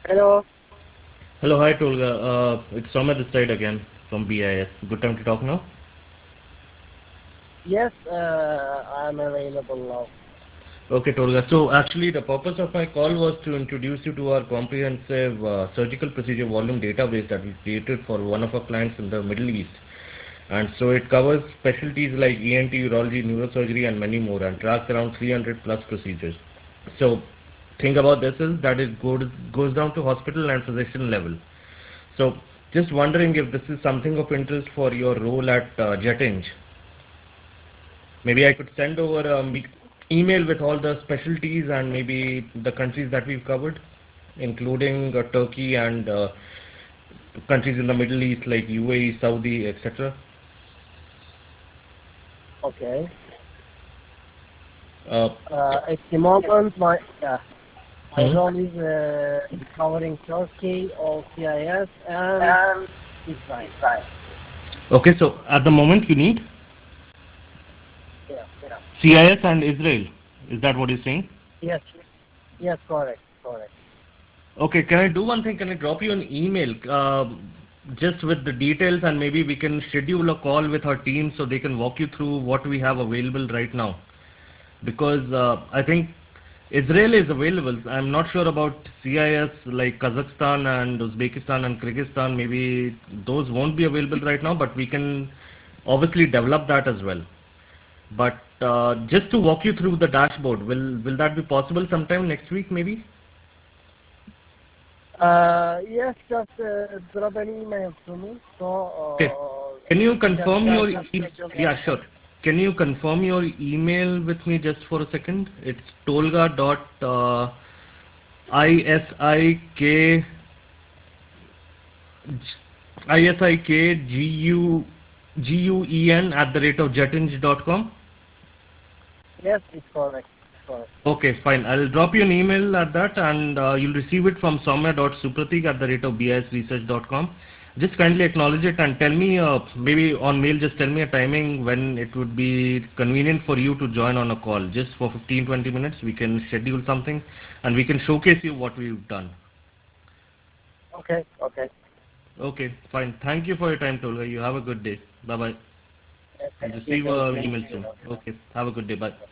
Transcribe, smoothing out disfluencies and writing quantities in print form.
Hello. Hello, hi Tolga. It's Sommer this side again from BIS. Good time to talk now? Yes, I'm available now. Okay, Tolga. So actually the purpose of my call was to introduce you to our comprehensive surgical procedure volume database that we created for one of our clients in the Middle East. And so it covers specialties like ENT, urology, neurosurgery and many more and tracks around 300 plus procedures. So thing about this is that it goes down to hospital and physician level. So just wondering if this is something of interest for your role at JetEng. Maybe I could send over email with all the specialties and maybe the countries that we've covered, including Turkey and countries in the Middle East like UAE, Saudi, etc. Okay. Uh, At the moment, my hmm. role is covering Turkey, all CIS, and Israel. Okay, so at the moment you need Yeah. CIS and Israel. Is that what you're saying? Yes. Yes. Correct. Correct. Okay, can I do one thing? Can I drop you an email just with the details and maybe we can schedule a call with our team so they can walk you through what we have available right now? Because I think Israel is available. I'm not sure about CIS like Kazakhstan and Uzbekistan and Kyrgyzstan. Maybe those won't be available right now, but we can obviously develop that as well. But just to walk you through the dashboard, will that be possible sometime next week maybe? Yes. Just drop an email to me, so Okay. Can you confirm I your can schedule the yeah, call. sure. Can you confirm your email with me just for a second? It's tolga dot isik isik @the rate of com. Yes, it's correct. It's correct. Okay, fine. I'll drop you an email at that and you'll receive it from soumya.supratik @ bisresearch.com. Just kindly acknowledge it and tell me, maybe on mail, just tell me a timing when it would be convenient for you to join on a call. Just for 15-20 minutes, we can schedule something and we can showcase you what we've done. Okay. Okay. Okay, fine. Thank you for your time, Tolga. You have a good day. Bye-bye. I'll Thank you. receive Thank an you. email soon. Okay, have a good day. Bye.